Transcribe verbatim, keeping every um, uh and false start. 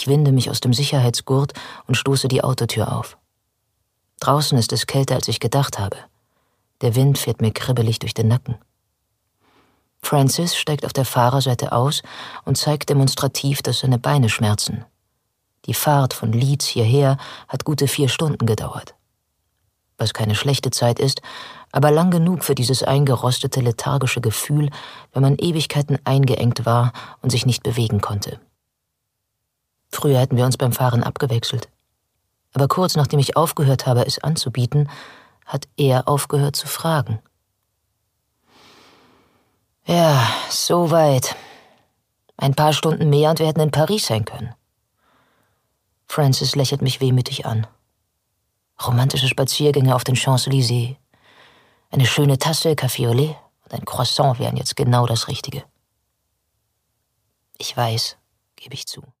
Ich winde mich aus dem Sicherheitsgurt und stoße die Autotür auf. Draußen ist es kälter, als ich gedacht habe. Der Wind fährt mir kribbelig durch den Nacken. Francis steigt auf der Fahrerseite aus und zeigt demonstrativ, dass seine Beine schmerzen. Die Fahrt von Leeds hierher hat gute vier Stunden gedauert. Was keine schlechte Zeit ist, aber lang genug für dieses eingerostete, lethargische Gefühl, wenn man Ewigkeiten eingeengt war und sich nicht bewegen konnte. Früher hätten wir uns beim Fahren abgewechselt. Aber kurz nachdem ich aufgehört habe, es anzubieten, hat er aufgehört zu fragen. Ja, so weit. Ein paar Stunden mehr und wir hätten in Paris sein können. Francis lächelt mich wehmütig an. Romantische Spaziergänge auf den Champs-Élysées. Eine schöne Tasse Café au lait und ein Croissant wären jetzt genau das Richtige. Ich weiß, gebe ich zu.